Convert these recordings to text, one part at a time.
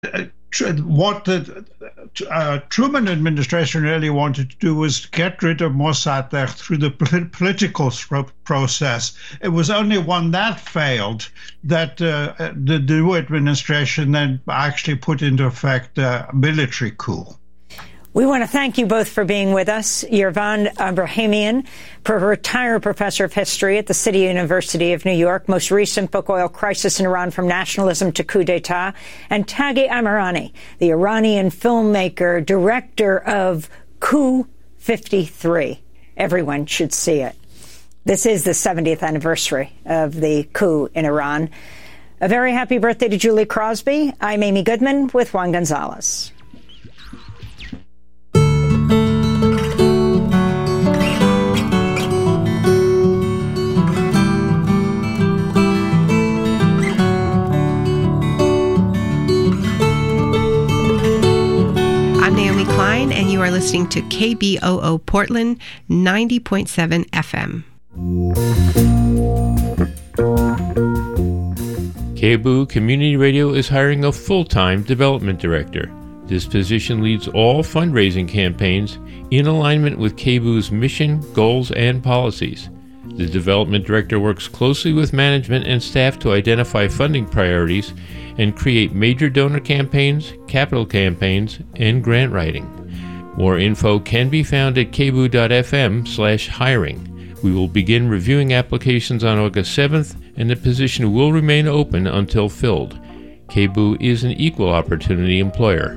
what the Truman administration really wanted to do was get rid of Mossadegh through the political process. It was only when that failed that the new administration then actually put into effect a military coup. We want to thank you both for being with us. Yervan Abrahamian, retired professor of history at the City University of New York, most recent book, Oil Crisis in Iran from Nationalism to Coup d'etat, and Taghi Amirani, the Iranian filmmaker, director of Coup 53. Everyone should see it. This is the 70th anniversary of the coup in Iran. A very happy birthday to Julie Crosby. I'm Amy Goodman with Juan Gonzalez. And you are listening to KBOO Portland 90.7 FM. KBOO Community Radio is hiring a full-time development director. This position leads all fundraising campaigns in alignment with KBOO's mission, goals, and policies. The development director works closely with management and staff to identify funding priorities and create major donor campaigns, capital campaigns, and grant writing. More info can be found at kboo.fm/hiring. We will begin reviewing applications on August 7th, and the position will remain open until filled. KBOO is an equal opportunity employer.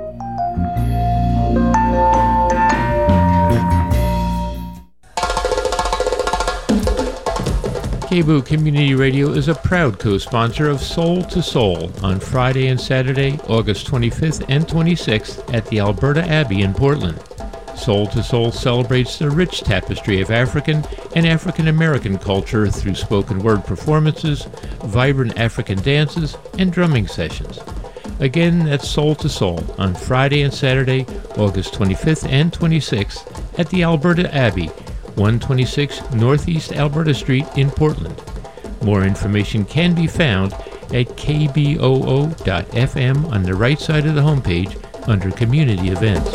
KBOO Community Radio is a proud co-sponsor of Soul to Soul on Friday and Saturday, August 25th and 26th at the Alberta Abbey in Portland. Soul to Soul celebrates the rich tapestry of African and African American culture through spoken word performances, vibrant African dances, and drumming sessions. Again, that's Soul to Soul on Friday and Saturday, August 25th and 26th at the Alberta Abbey, 126 Northeast Alberta Street in Portland. More information can be found at kboo.fm on the right side of the homepage under Community Events.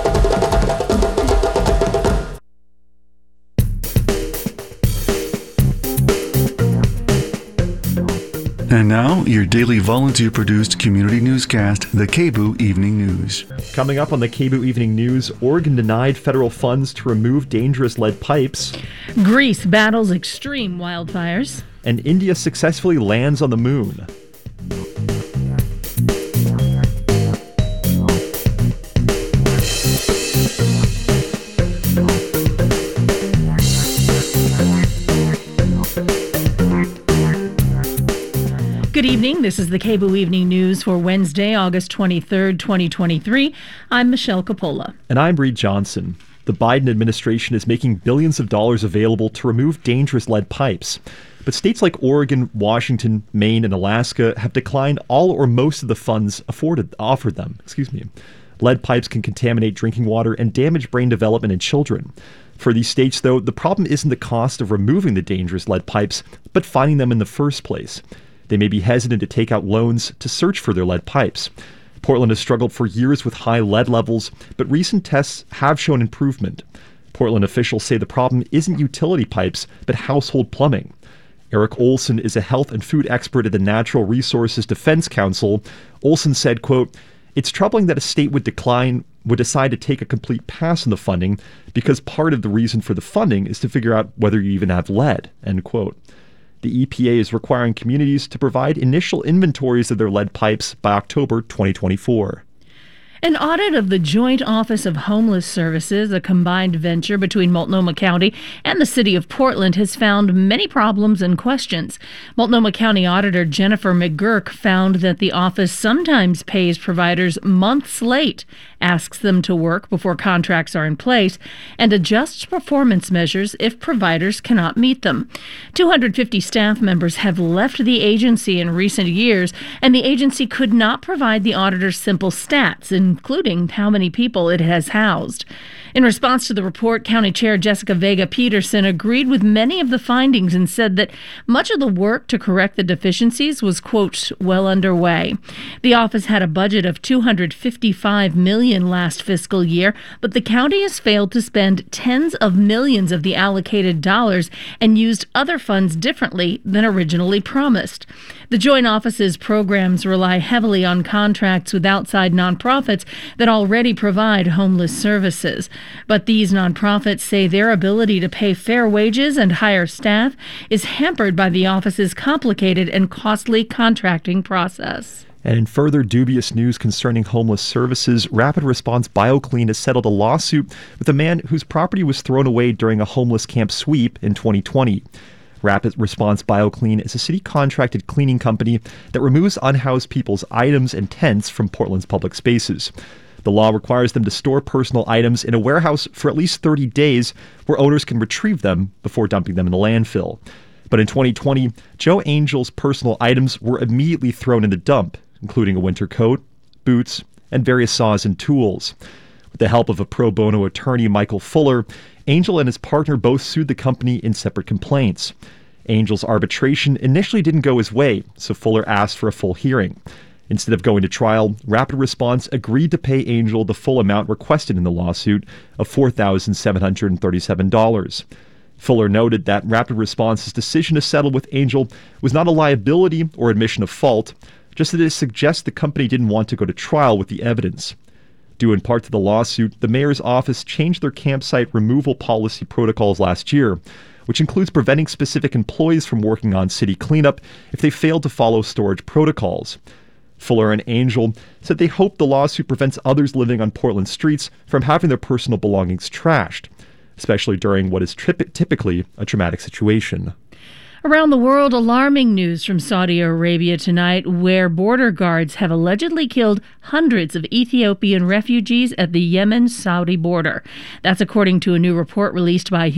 And now, your daily volunteer-produced community newscast, the KBOO Evening News. Coming up on the KBOO Evening News, Oregon denied federal funds to remove dangerous lead pipes. Greece battles extreme wildfires. And India successfully lands on the moon. Good evening. This is the KBOO Evening News for Wednesday, August 23rd, 2023. I'm Michelle Coppola. And I'm Reed Johnson. The Biden administration is making billions of dollars available to remove dangerous lead pipes. But states like Oregon, Washington, Maine, and Alaska have declined all or most of the funds offered them. Lead pipes can contaminate drinking water and damage brain development in children. For these states, though, the problem isn't the cost of removing the dangerous lead pipes, but finding them in the first place. They may be hesitant to take out loans to search for their lead pipes. Portland has struggled for years with high lead levels, but recent tests have shown improvement. Portland officials say the problem isn't utility pipes, but household plumbing. Eric Olson is a health and food expert at the Natural Resources Defense Council. Olson said, quote, "It's troubling that a state would decide to take a complete pass on the funding because part of the reason for the funding is to figure out whether you even have lead," end quote. The EPA is requiring communities to provide initial inventories of their lead pipes by October 2024. An audit of the Joint Office of Homeless Services, a combined venture between Multnomah County and the City of Portland, has found many problems and questions. Multnomah County Auditor Jennifer McGurk found that the office sometimes pays providers months late, asks them to work before contracts are in place, and adjusts performance measures if providers cannot meet them. 250 staff members have left the agency in recent years, and the agency could not provide the auditor's simple stats in including how many people it has housed. In response to the report, County Chair Jessica Vega Peterson agreed with many of the findings and said that much of the work to correct the deficiencies was, quote, well underway. The office had a budget of $255 million last fiscal year, but the county has failed to spend tens of millions of the allocated dollars and used other funds differently than originally promised. The joint office's programs rely heavily on contracts with outside nonprofits that already provide homeless services. But these nonprofits say their ability to pay fair wages and hire staff is hampered by the office's complicated and costly contracting process. And in further dubious news concerning homeless services, Rapid Response BioClean has settled a lawsuit with a man whose property was thrown away during a homeless camp sweep in 2020. Rapid Response BioClean is a city-contracted cleaning company that removes unhoused people's items and tents from Portland's public spaces. The law requires them to store personal items in a warehouse for at least 30 days where owners can retrieve them before dumping them in the landfill. But in 2020, Joe Angel's personal items were immediately thrown in the dump, including a winter coat, boots, and various saws and tools. With the help of a pro bono attorney, Michael Fuller, Angel and his partner both sued the company in separate complaints. Angel's arbitration initially didn't go his way, so Fuller asked for a full hearing. Instead of going to trial, Rapid Response agreed to pay Angel the full amount requested in the lawsuit of $4,737. Fuller noted that Rapid Response's decision to settle with Angel was not a liability or admission of fault, just that it suggests the company didn't want to go to trial with the evidence. Due in part to the lawsuit, the mayor's office changed their campsite removal policy protocols last year, which includes preventing specific employees from working on city cleanup if they failed to follow storage protocols. Fuller and Angel said they hope the lawsuit prevents others living on Portland streets from having their personal belongings trashed, especially during what is typically a traumatic situation. Around the world, alarming news from Saudi Arabia tonight, where border guards have allegedly killed hundreds of Ethiopian refugees at the Yemen-Saudi border. That's according to a new report released by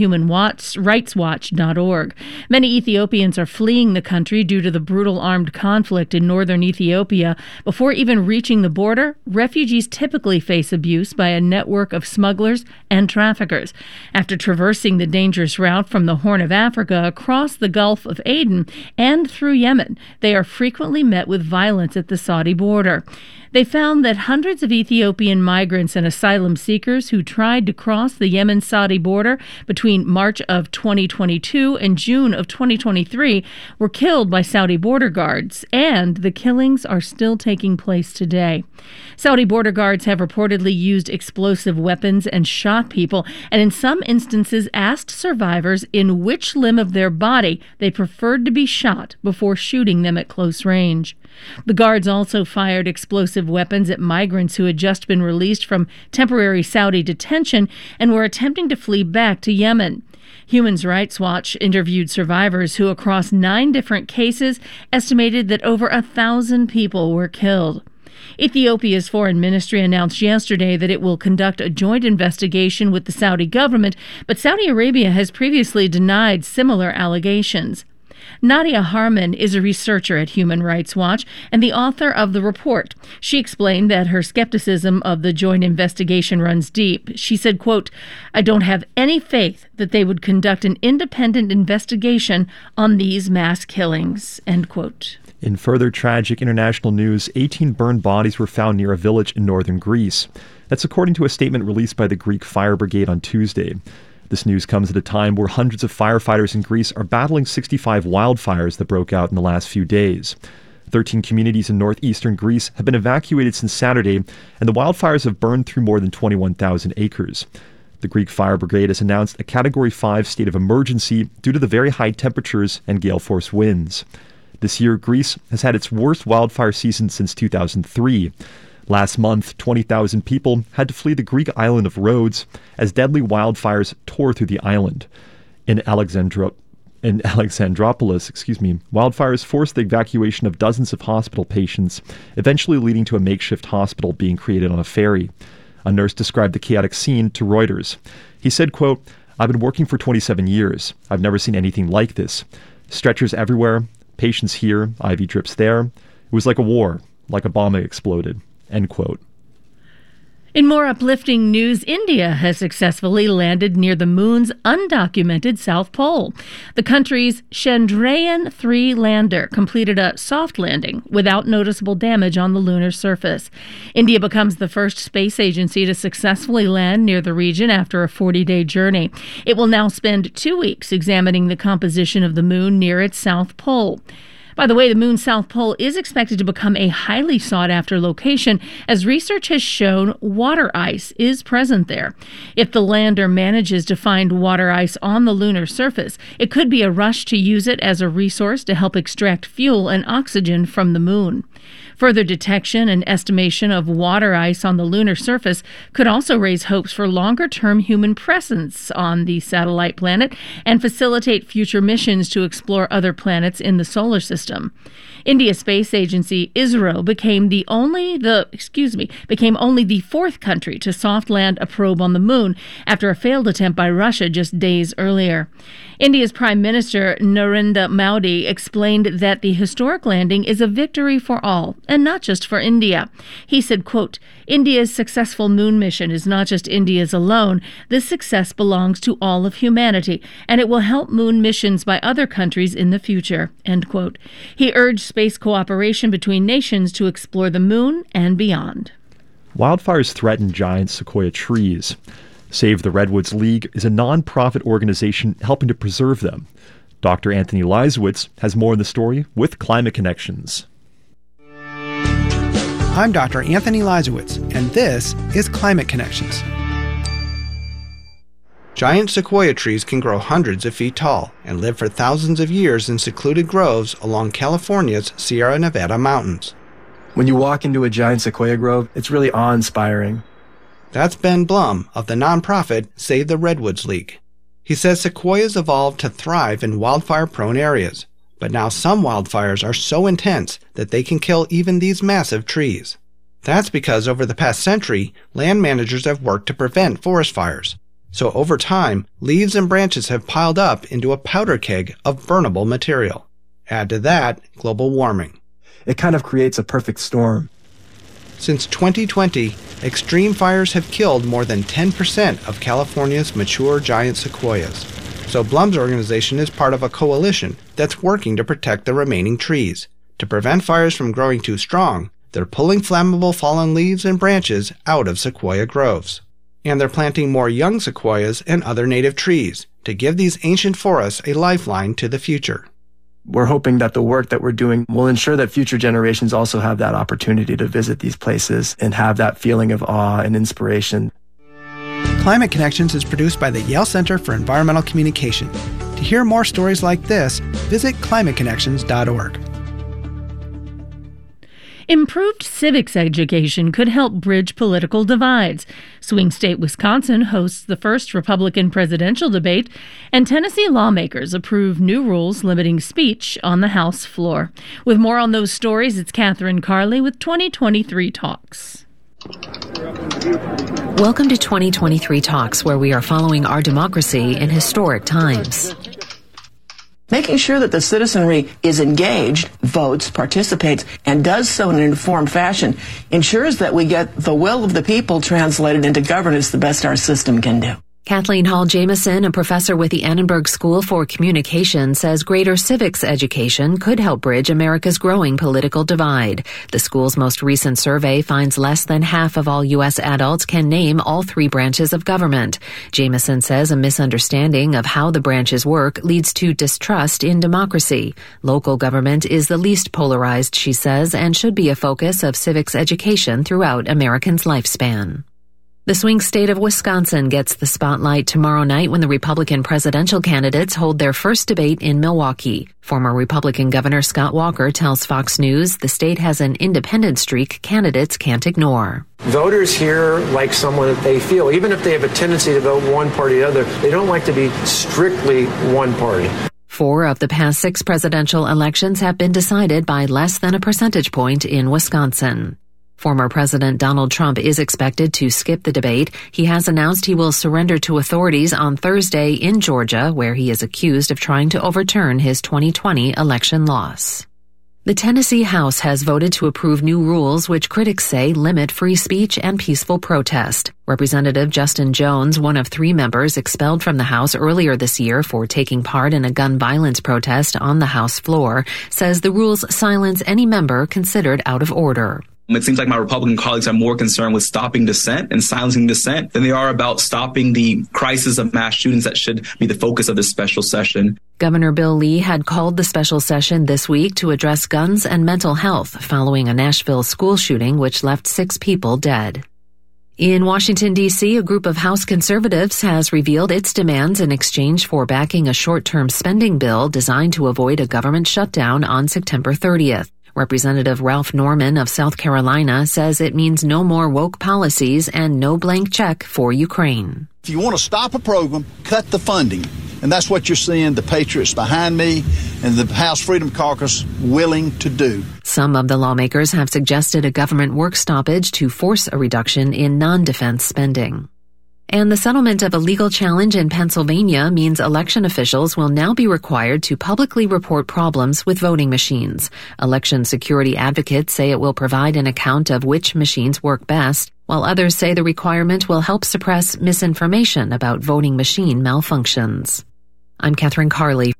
HumanRightsWatch.org. Many Ethiopians are fleeing the country due to the brutal armed conflict in northern Ethiopia. Before even reaching the border, refugees typically face abuse by a network of smugglers and traffickers. After traversing the dangerous route from the Horn of Africa across the Gulf of Aden and through Yemen, they are frequently met with violence at the Saudi border. They found that hundreds of Ethiopian migrants and asylum seekers who tried to cross the Yemen-Saudi border between March of 2022 and June of 2023 were killed by Saudi border guards, and the killings are still taking place today. Saudi border guards have reportedly used explosive weapons and shot people, and in some instances asked survivors in which limb of their body they preferred to be shot before shooting them at close range. The guards also fired explosive weapons at migrants who had just been released from temporary Saudi detention and were attempting to flee back to Yemen. Human Rights Watch interviewed survivors who, across 9 different cases, estimated that over 1,000 people were killed. Ethiopia's foreign ministry announced yesterday that it will conduct a joint investigation with the Saudi government, but Saudi Arabia has previously denied similar allegations. Nadia Harman is a researcher at Human Rights Watch and the author of the report. She explained that her skepticism of the joint investigation runs deep. She said, quote, "I don't have any faith that they would conduct an independent investigation on these mass killings," end quote. In further tragic international news, 18 burned bodies were found near a village in northern Greece. That's according to a statement released by the Greek Fire Brigade on Tuesday. This news comes at a time where hundreds of firefighters in Greece are battling 65 wildfires that broke out in the last few days. 13 communities in northeastern Greece have been evacuated since Saturday, and the wildfires have burned through more than 21,000 acres. The Greek Fire Brigade has announced a Category 5 state of emergency due to the very high temperatures and gale-force winds. This year, Greece has had its worst wildfire season since 2003. Last month, 20,000 people had to flee the Greek island of Rhodes as deadly wildfires tore through the island. In Alexandropolis, wildfires forced the evacuation of dozens of hospital patients, eventually leading to a makeshift hospital being created on a ferry. A nurse described the chaotic scene to Reuters. He said, quote, "I've been working for 27 years. I've never seen anything like this. Stretchers everywhere, patients here, IV drips there. It was like a war, like a bomb exploded," end quote. In more uplifting news, India has successfully landed near the moon's undocumented South Pole. The country's Chandrayaan-3 lander completed a soft landing without noticeable damage on the lunar surface. India becomes the first space agency to successfully land near the region after a 40-day journey. It will now spend 2 weeks examining the composition of the moon near its South Pole. By the way, the moon's South Pole is expected to become a highly sought-after location, as research has shown water ice is present there. If the lander manages to find water ice on the lunar surface, it could be a rush to use it as a resource to help extract fuel and oxygen from the moon. Further detection and estimation of water ice on the lunar surface could also raise hopes for longer-term human presence on the satellite planet and facilitate future missions to explore other planets in the solar system. India's space agency ISRO became only the fourth country to soft land a probe on the moon after a failed attempt by Russia just days earlier. India's Prime Minister Narendra Modi explained that the historic landing is a victory for all, and not just for India. He said, quote, "India's successful moon mission is not just India's alone. This success belongs to all of humanity, and it will help moon missions by other countries in the future," end quote. He urged space cooperation between nations to explore the moon and beyond. Wildfires threaten giant sequoia trees. Save the Redwoods League is a non-profit organization helping to preserve them. Dr. Anthony Leisowitz has more on the story with Climate Connections. I'm Dr. Anthony Leisowitz, and this is Climate Connections. Giant sequoia trees can grow hundreds of feet tall and live for thousands of years in secluded groves along California's Sierra Nevada mountains. When you walk into a giant sequoia grove, it's really awe-inspiring. That's Ben Blum of the nonprofit Save the Redwoods League. He says sequoias evolved to thrive in wildfire-prone areas, but now some wildfires are so intense that they can kill even these massive trees. That's because over the past century, land managers have worked to prevent forest fires. So over time, leaves and branches have piled up into a powder keg of burnable material. Add to that global warming. It kind of creates a perfect storm. Since 2020, extreme fires have killed more than 10% of California's mature giant sequoias. So Blum's organization is part of a coalition that's working to protect the remaining trees. To prevent fires from growing too strong, they're pulling flammable fallen leaves and branches out of sequoia groves. And they're planting more young sequoias and other native trees to give these ancient forests a lifeline to the future. We're hoping that the work that we're doing will ensure that future generations also have that opportunity to visit these places and have that feeling of awe and inspiration. Climate Connections is produced by the Yale Center for Environmental Communication. To hear more stories like this, visit climateconnections.org. Improved civics education could help bridge political divides. Swing State Wisconsin hosts the first Republican presidential debate, and Tennessee lawmakers approve new rules limiting speech on the House floor. With more on those stories, it's Catherine Carley with 2023 Talks. Welcome to 2023 Talks, where we are following our democracy in historic times. Making sure that the citizenry is engaged, votes, participates, and does so in an informed fashion ensures that we get the will of the people translated into governance the best our system can do. Kathleen Hall Jamieson, a professor with the Annenberg School for Communication, says greater civics education could help bridge America's growing political divide. The school's most recent survey finds less than half of all U.S. adults can name all three branches of government. Jamieson says a misunderstanding of how the branches work leads to distrust in democracy. Local government is the least polarized, she says, and should be a focus of civics education throughout Americans' lifespan. The swing state of Wisconsin gets the spotlight tomorrow night when the Republican presidential candidates hold their first debate in Milwaukee. Former Republican Governor Scott Walker tells Fox News the state has an independent streak candidates can't ignore. Voters here like someone that they feel, even if they have a tendency to vote one party or the other, they don't like to be strictly one party. 4 of the past 6 presidential elections have been decided by less than a percentage point in Wisconsin. Former President Donald Trump is expected to skip the debate. He has announced he will surrender to authorities on Thursday in Georgia, where he is accused of trying to overturn his 2020 election loss. The Tennessee House has voted to approve new rules which critics say limit free speech and peaceful protest. Representative Justin Jones, one of 3 members expelled from the House earlier this year for taking part in a gun violence protest on the House floor, says the rules silence any member considered out of order. It seems like my Republican colleagues are more concerned with stopping dissent and silencing dissent than they are about stopping the crisis of mass shootings that should be the focus of this special session. Governor Bill Lee had called the special session this week to address guns and mental health following a Nashville school shooting which left 6 people dead. In Washington, D.C., a group of House conservatives has revealed its demands in exchange for backing a short-term spending bill designed to avoid a government shutdown on September 30th. Representative Ralph Norman of South Carolina says it means no more woke policies and no blank check for Ukraine. If you want to stop a program, cut the funding. And that's what you're seeing the Patriots behind me and the House Freedom Caucus willing to do. Some of the lawmakers have suggested a government work stoppage to force a reduction in non-defense spending. And the settlement of a legal challenge in Pennsylvania means election officials will now be required to publicly report problems with voting machines. Election security advocates say it will provide an account of which machines work best, while others say the requirement will help suppress misinformation about voting machine malfunctions. I'm Catherine Carley.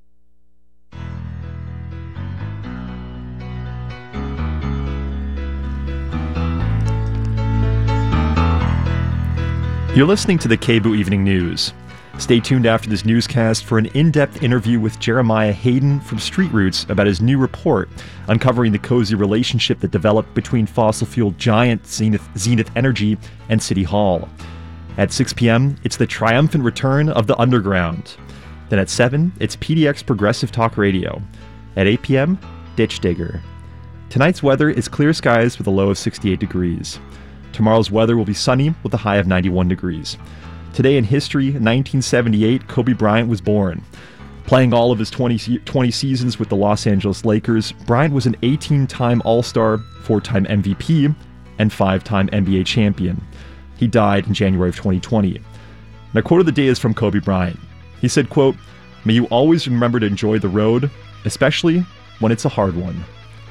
You're listening to the KBOO Evening News. Stay tuned after this newscast for an in-depth interview with Jeremiah Hayden from Street Roots about his new report uncovering the cozy relationship that developed between fossil fuel giant Zenith Energy and City Hall. At 6 p.m., it's the triumphant return of the Underground. Then at 7, it's PDX Progressive Talk Radio. At 8 p.m., Ditch Digger. Tonight's weather is clear skies with a low of 68 degrees. Tomorrow's weather will be sunny with a high of 91 degrees. Today in history, in 1978, Kobe Bryant was born. Playing all of his 20 seasons with the Los Angeles Lakers, Bryant was an 18-time All-Star, 4-time MVP, and 5-time NBA champion. He died in January of 2020. And a quote of the day is from Kobe Bryant. He said, quote, "May you always remember to enjoy the road, especially when it's a hard one."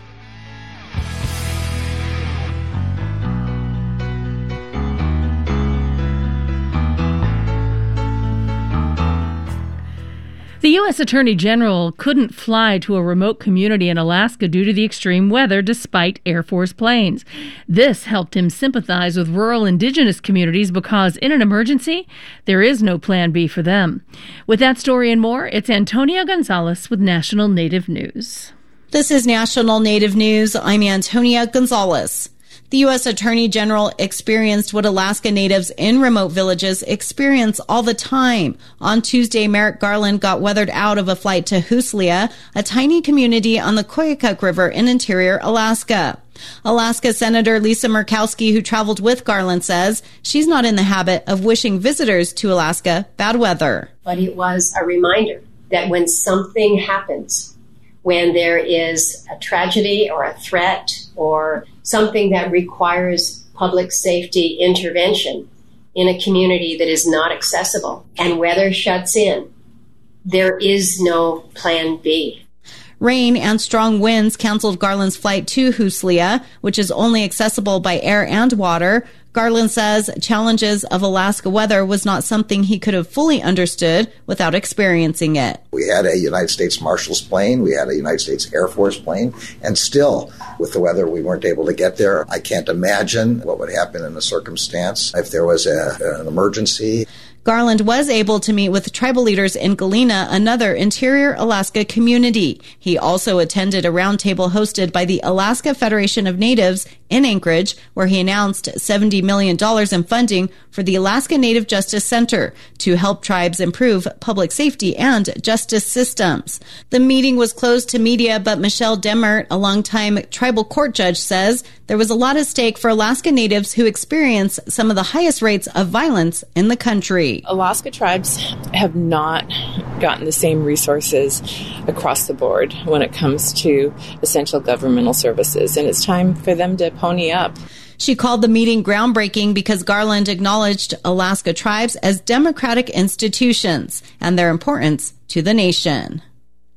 The U.S. Attorney General couldn't fly to a remote community in Alaska due to the extreme weather despite Air Force planes. This helped him sympathize with rural indigenous communities because in an emergency, there is no plan B for them. With that story and more, it's Antonia Gonzalez with National Native News. This is National Native News. I'm Antonia Gonzalez. The U.S. Attorney General experienced what Alaska Natives in remote villages experience all the time. On Tuesday, Merrick Garland got weathered out of a flight to Huslia, a tiny community on the Koyukuk River in interior Alaska. Alaska Senator Lisa Murkowski, who traveled with Garland, says she's not in the habit of wishing visitors to Alaska bad weather. But it was a reminder that when something happens, when there is a tragedy or a threat or something that requires public safety intervention in a community that is not accessible and weather shuts in, there is no plan B. Rain and strong winds canceled Garland's flight to Huslia, which is only accessible by air and water. Garland says challenges of Alaska weather was not something he could have fully understood without experiencing it. We had a United States Marshals plane, we had a United States Air Force plane, and still, with the weather, we weren't able to get there. I can't imagine what would happen in a circumstance if there was an emergency. Garland was able to meet with tribal leaders in Galena, another interior Alaska community. He also attended a roundtable hosted by the Alaska Federation of Natives in Anchorage, where he announced $70 million in funding for the Alaska Native Justice Center to help tribes improve public safety and justice systems. The meeting was closed to media, but Michelle Demert, a longtime tribal court judge, says there was a lot at stake for Alaska Natives who experience some of the highest rates of violence in the country. Alaska tribes have not gotten the same resources across the board when it comes to essential governmental services, and it's time for them to pony up. She called the meeting groundbreaking because Garland acknowledged Alaska tribes as democratic institutions and their importance to the nation.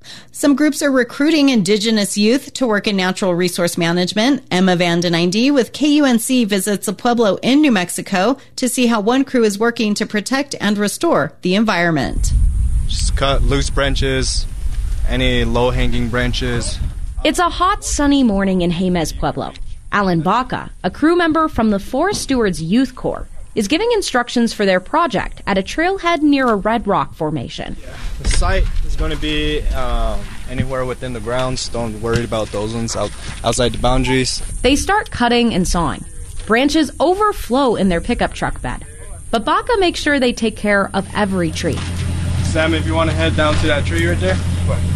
Some groups are recruiting indigenous youth to work in natural resource management. Emma Van Den Einde with KUNC visits a pueblo in New Mexico to see how one crew is working to protect and restore the environment. Just cut loose branches, any low-hanging branches. It's a hot, sunny morning in Jemez Pueblo. Alan Baca, a crew member from the Forest Stewards Youth Corps, is giving instructions for their project at a trailhead near a red rock formation. The site is going to be anywhere within the grounds. Don't worry about those ones outside the boundaries. They start cutting and sawing. Branches overflow in their pickup truck bed. But Baca makes sure they take care of every tree. Sam, if you want to head down to that tree right there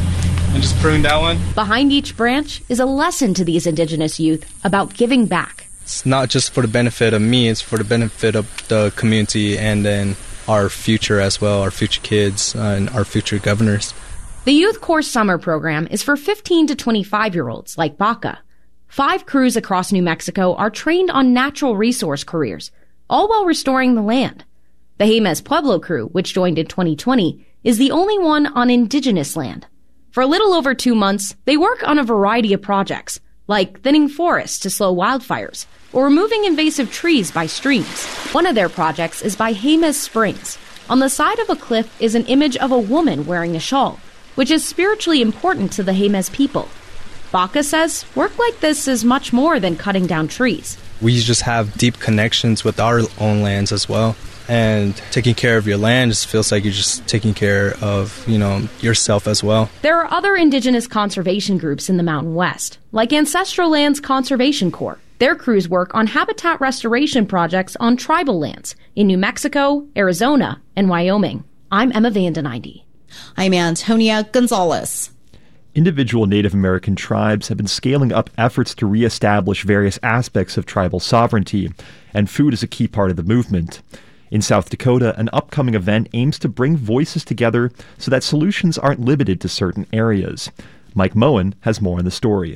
and just prune that one. Behind each branch is a lesson to these indigenous youth about giving back. It's not just for the benefit of me, it's for the benefit of the community and then our future as well, our future kids and our future governors. The Youth Corps Summer Program is for 15 to 25-year-olds like Baca. 5 crews across New Mexico are trained on natural resource careers, all while restoring the land. The Jemez Pueblo crew, which joined in 2020, is the only one on indigenous land. For a little over 2 months, they work on a variety of projects, like thinning forests to slow wildfires, or removing invasive trees by streams. One of their projects is by Jemez Springs. On the side of a cliff is an image of a woman wearing a shawl, which is spiritually important to the Jemez people. Baca says work like this is much more than cutting down trees. We just have deep connections with our own lands as well. And taking care of your land just feels like you're just taking care of, yourself as well. There are other indigenous conservation groups in the Mountain West, like Ancestral Lands Conservation Corps. Their crews work on habitat restoration projects on tribal lands in New Mexico, Arizona, and Wyoming. I'm Emma Van Den Einde. I'm Antonia Gonzalez. Individual Native American tribes have been scaling up efforts to reestablish various aspects of tribal sovereignty, and food is a key part of the movement. In South Dakota, an upcoming event aims to bring voices together so that solutions aren't limited to certain areas. Mike Moen has more on the story.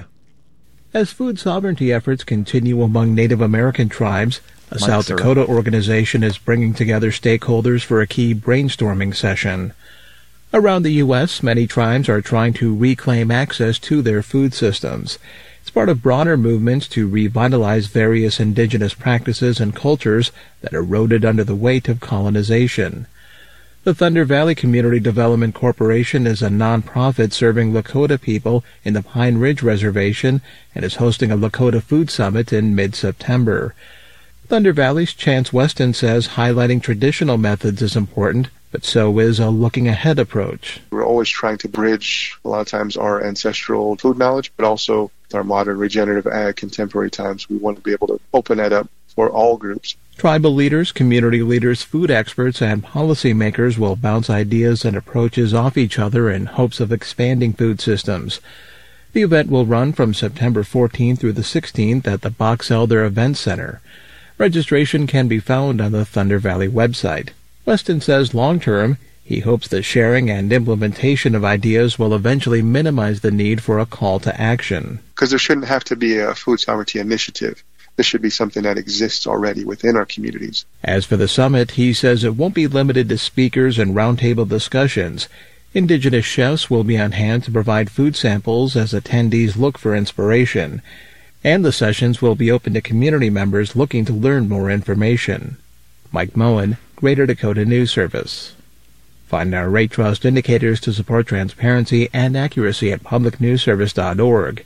As food sovereignty efforts continue among Native American tribes, a South Dakota organization is bringing together stakeholders for a key brainstorming session. Around the U.S., many tribes are trying to reclaim access to their food systems. It's part of broader movements to revitalize various indigenous practices and cultures that eroded under the weight of colonization. The Thunder Valley Community Development Corporation is a nonprofit serving Lakota people in the Pine Ridge Reservation and is hosting a Lakota Food Summit in mid-September. Thunder Valley's Chance Weston says highlighting traditional methods is important, but so is a looking-ahead approach. We're always trying to bridge, a lot of times, our ancestral food knowledge, but also our modern regenerative ag contemporary times. We want to be able to open that up for all groups. Tribal leaders, community leaders, food experts, and policymakers will bounce ideas and approaches off each other in hopes of expanding food systems. The event will run from September 14th through the 16th at the Box Elder Event Center. Registration can be found on the Thunder Valley website. Weston says long-term, he hopes the sharing and implementation of ideas will eventually minimize the need for a call to action. Because there shouldn't have to be a food sovereignty initiative. This should be something that exists already within our communities. As for the summit, he says it won't be limited to speakers and roundtable discussions. Indigenous chefs will be on hand to provide food samples as attendees look for inspiration. And the sessions will be open to community members looking to learn more information. Mike Moen, Greater Dakota News Service. Find our Rate Trust indicators to support transparency and accuracy at publicnewsservice.org.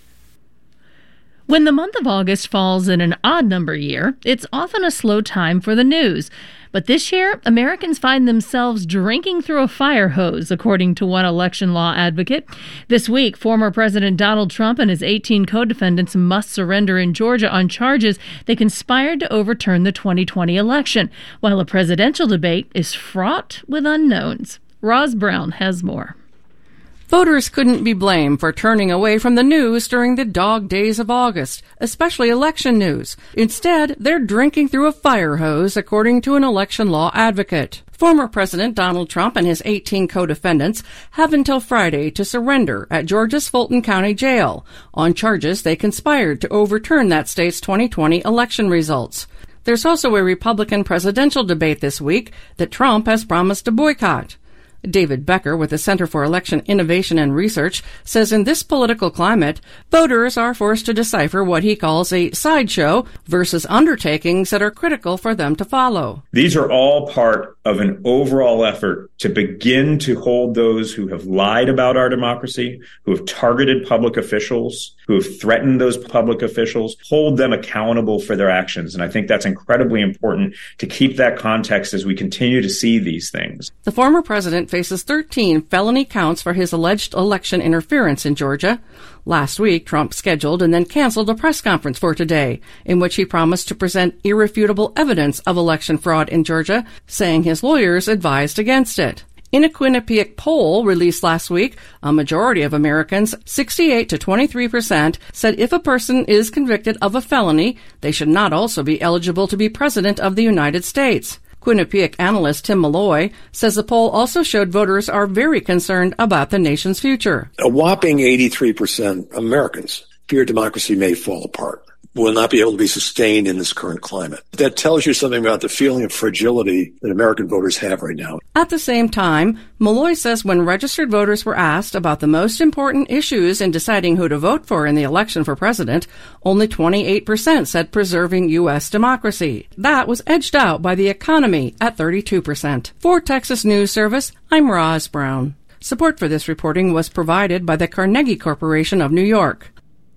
When the month of August falls in an odd number year, it's often a slow time for the news. But this year, Americans find themselves drinking through a fire hose, according to one election law advocate. This week, former President Donald Trump and his 18 co-defendants must surrender in Georgia on charges they conspired to overturn the 2020 election, while a presidential debate is fraught with unknowns. Roz Brown has more. Voters couldn't be blamed for turning away from the news during the dog days of August, especially election news. Instead, they're drinking through a fire hose, according to an election law advocate. Former President Donald Trump and his 18 co-defendants have until Friday to surrender at Georgia's Fulton County Jail on charges they conspired to overturn that state's 2020 election results. There's also a Republican presidential debate this week that Trump has promised to boycott. David Becker with the Center for Election Innovation and Research says in this political climate, voters are forced to decipher what he calls a sideshow versus undertakings that are critical for them to follow. These are all part of an overall effort to begin to hold those who have lied about our democracy, who have targeted public officials, who have threatened those public officials, hold them accountable for their actions. And I think that's incredibly important to keep that context as we continue to see these things. The former president faces 13 felony counts for his alleged election interference in Georgia. Last week, Trump scheduled and then canceled a press conference for today, in which he promised to present irrefutable evidence of election fraud in Georgia, saying his lawyers advised against it. In a Quinnipiac poll released last week, a majority of Americans, 68 to 23%, said if a person is convicted of a felony, they should not also be eligible to be president of the United States. Quinnipiac analyst Tim Malloy says the poll also showed voters are very concerned about the nation's future. A whopping 83% of Americans fear democracy may fall apart, will not be able to be sustained in this current climate. That tells you something about the feeling of fragility that American voters have right now. At the same time, Malloy says when registered voters were asked about the most important issues in deciding who to vote for in the election for president, only 28% said preserving U.S. democracy. That was edged out by the economy at 32%. For Texas News Service, I'm Roz Brown. Support for this reporting was provided by the Carnegie Corporation of New York.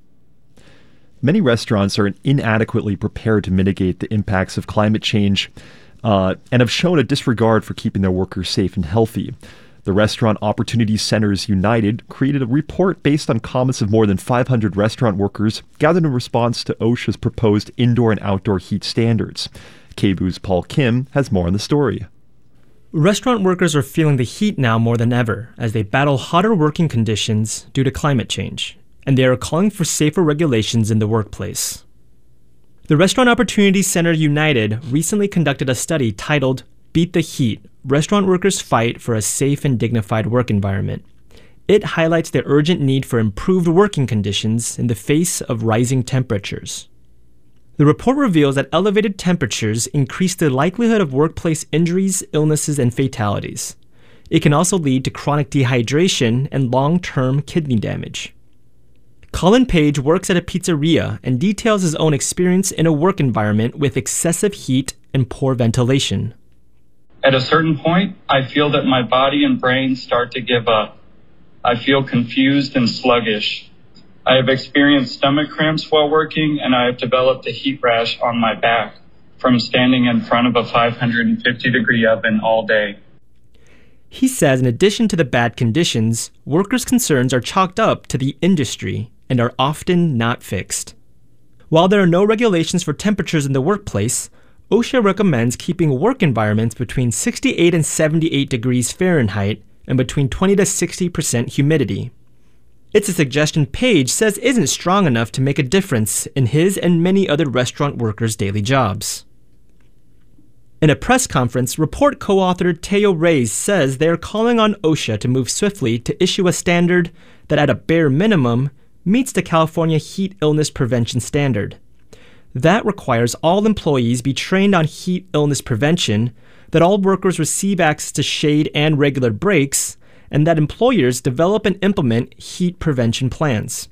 Many restaurants are inadequately prepared to mitigate the impacts of climate change and have shown a disregard for keeping their workers safe and healthy. The Restaurant Opportunity Centers United created a report based on comments of more than 500 restaurant workers gathered in response to OSHA's proposed indoor and outdoor heat standards. KBOO's Paul Kim has more on the story. Restaurant workers are feeling the heat now more than ever as they battle hotter working conditions due to climate change, and they are calling for safer regulations in the workplace. The Restaurant Opportunity Center United recently conducted a study titled Beat the Heat: Restaurant Workers Fight for a Safe and Dignified Work Environment. It highlights the urgent need for improved working conditions in the face of rising temperatures. The report reveals that elevated temperatures increase the likelihood of workplace injuries, illnesses, and fatalities. It can also lead to chronic dehydration and long-term kidney damage. Colin Page works at a pizzeria and details his own experience in a work environment with excessive heat and poor ventilation. At a certain point, I feel that my body and brain start to give up. I feel confused and sluggish. I have experienced stomach cramps while working, and I have developed a heat rash on my back from standing in front of a 550-degree oven all day. He says in addition to the bad conditions, workers' concerns are chalked up to the industry and are often not fixed. While there are no regulations for temperatures in the workplace, OSHA recommends keeping work environments between 68 and 78 degrees Fahrenheit and between 20 to 60% humidity. It's a suggestion Page says isn't strong enough to make a difference in his and many other restaurant workers' daily jobs. In a press conference, report co-author Teo Reyes says they are calling on OSHA to move swiftly to issue a standard that at a bare minimum meets the California Heat Illness Prevention Standard. That requires all employees be trained on heat illness prevention, that all workers receive access to shade and regular breaks, and that employers develop and implement heat prevention plans.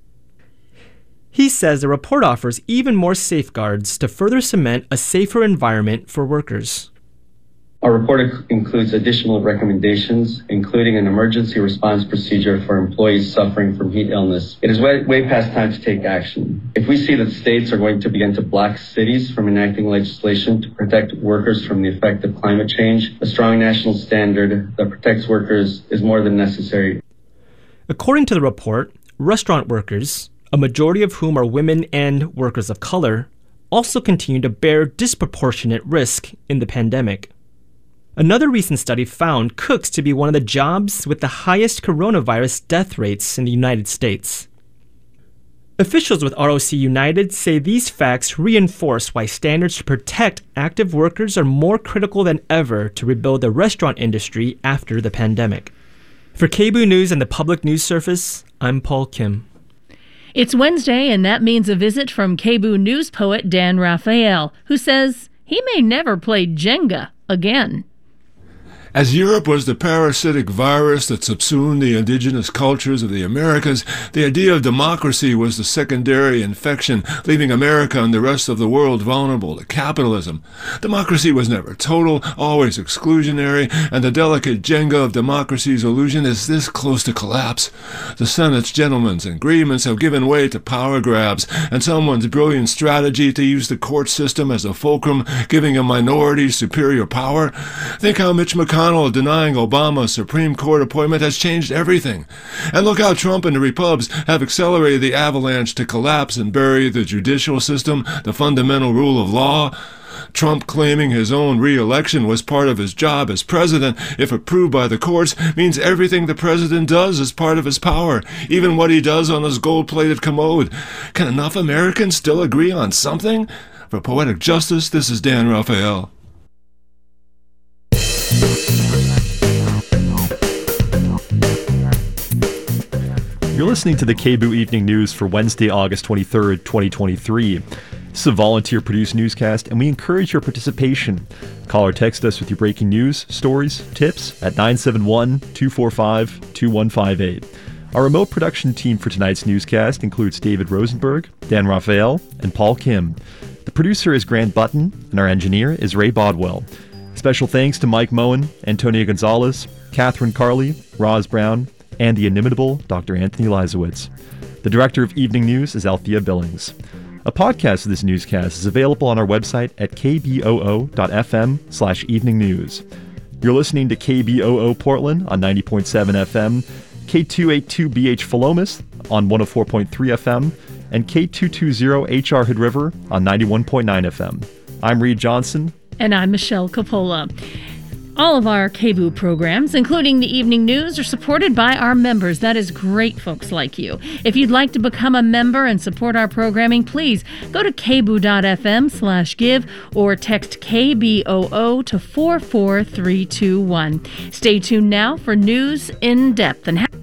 He says the report offers even more safeguards to further cement a safer environment for workers. Our report includes additional recommendations, including an emergency response procedure for employees suffering from heat illness. It is way past time to take action. If we see that states are going to begin to block cities from enacting legislation to protect workers from the effect of climate change, a strong national standard that protects workers is more than necessary. According to the report, restaurant workers, a majority of whom are women and workers of color, also continue to bear disproportionate risk in the pandemic. Another recent study found cooks to be one of the jobs with the highest coronavirus death rates in the United States. Officials with ROC United say these facts reinforce why standards to protect active workers are more critical than ever to rebuild the restaurant industry after the pandemic. For KBOO News and the Public News Service, I'm Paul Kim. It's Wednesday, and that means a visit from KBOO News poet Dan Raphael, who says he may never play Jenga again. As Europe was the parasitic virus that subsumed the indigenous cultures of the Americas, the idea of democracy was the secondary infection, leaving America and the rest of the world vulnerable to capitalism. Democracy was never total, always exclusionary, and the delicate Jenga of democracy's illusion is this close to collapse. The Senate's gentlemen's agreements have given way to power grabs, and someone's brilliant strategy to use the court system as a fulcrum, giving a minority superior power. Think how Mitch McConnell denying Obama a Supreme Court appointment has changed everything. And look how Trump and the Repubs have accelerated the avalanche to collapse and bury the judicial system, the fundamental rule of law. Trump claiming his own re-election was part of his job as president, if approved by the courts, means everything the president does is part of his power, even what he does on his gold-plated commode. Can enough Americans still agree on something? For Poetic Justice, this is Dan Raphael. You're listening to the KBOO Evening News for Wednesday, August 23rd, 2023. This is a volunteer-produced newscast, and we encourage your participation. Call or text us with your breaking news, stories, tips at 971-245-2158. Our remote production team for tonight's newscast includes David Rosenberg, Dan Raphael, and Paul Kim. The producer is Grant Button, and our engineer is Ray Bodwell. Special thanks to Mike Moen, Antonia Gonzalez, Catherine Carley, Roz Brown, and the inimitable Dr. Anthony Leisowitz. The director of Evening News is Althea Billings. A podcast of this newscast is available on our website at kboo.fm/evening news. You're listening to KBOO Portland on 90.7 FM, K282BH Philomath on 104.3 FM, and K220HR Hood River on 91.9 FM. I'm Reed Johnson. And I'm Michelle Coppola. All of our KBOO programs, including the evening news, are supported by our members. That is great folks like you. If you'd like to become a member and support our programming, please go to kboo.fm/give or text KBOO to 44321. Stay tuned now for news in depth. And